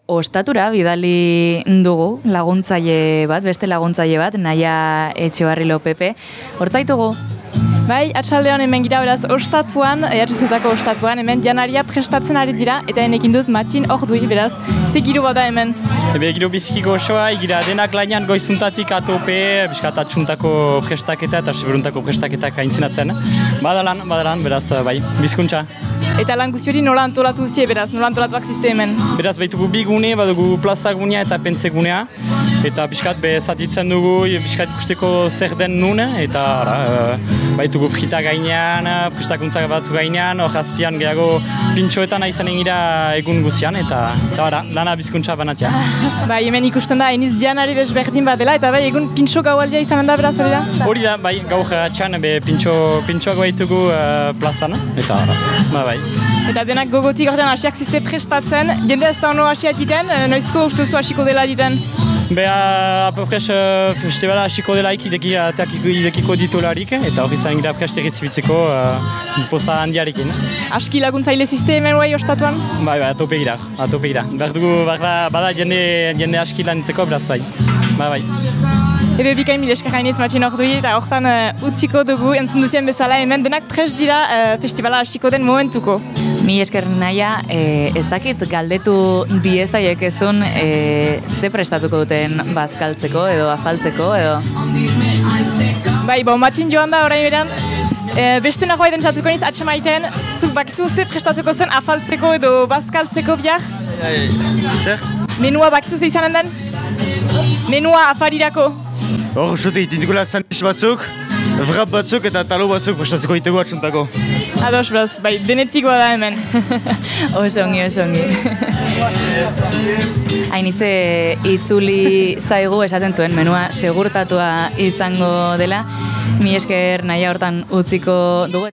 ostatura bidali dugu laguntzaile bat, beste laguntzaile bat, Naia Etxebarrilo Pepe. Hortzaitugu? Bai, atxaldean hemen gira beraz ostatuan, EHZ-etako ostatuan, hemen janaria prestatzen ari dira, eta enekin duz Matin Ordui, beraz, zegiru bada hemen. Giro biziki goxoa, gira denak lainan goizuntatik atope, biskat atxuntako prestaketa eta seberuntako prestaketak aintzinatzen. Badalan, beraz, bai, bizkuntza. Eta lan guziori nola antolatu zie, beraz, nola antolatuak ziste hemen? Beraz, baitugu bi gune, badugu plaza gunea eta pentze gunea. Eta biskat zatitzen dugu, biskat ikusteko zer den nun, eta baitugu frita gainean, prestakuntza batzu gainean, hor azpian gehiago pintxoetan izanen gira egun guzian, eta lana bizkuntza banatia. Bai, hemen ikusten da, eniz janari desberdin bat dela, eta bai, egun pintxo gaualdia izanen da, beraz, hori da? Hori da, bai, gaur atxan, pintxoak baitugu plazan, eta bai. Eta denak gogotik ordean hasiak ziste prestatzen, jende ez da ono hasiak egiten, noizko ustuzu hasiko dela egiten? Apopres festivala hasiko delaik idekiko ditularik, eta hori zain gira prest erritzibitzeko poza handiarekin. Aski laguntzaile ziste hemen guai ostatuan? Bai, atope gira. Bada jende aski lanitzeko, beraz bai. Bai. Ebe bikain mil esker hainitz Matin Ordui, eta hortan utziko dugu entzun duzien bezala hemen denak prest dira festivala hasiko den momentuko. Mil esker Naia, ez dakit galdetu diezaiek ezun ze prestatuko duten bazkaltzeko edo afaltzeko edo? Bai, Matin joan da orain beran, beste nagoa eden txatuko niz atxemaiten, zuk bakizu ze prestatuko zuen afaltzeko edo bazkaltzeko bihar? Zer? Menua bakizu ze izanen den? Menua afarirako? Hor, zute itindikula sandwich batzuk, wrap batzuk eta talo batzuk prestatzeko ditugu atxuntako. Ados, beraz, bai, denetik bada hemen. Oso ongi. Hainitze itzuli zaigu esaten zuen, menua segurtatua izango dela. Mil esker Naia hortan utziko dugu.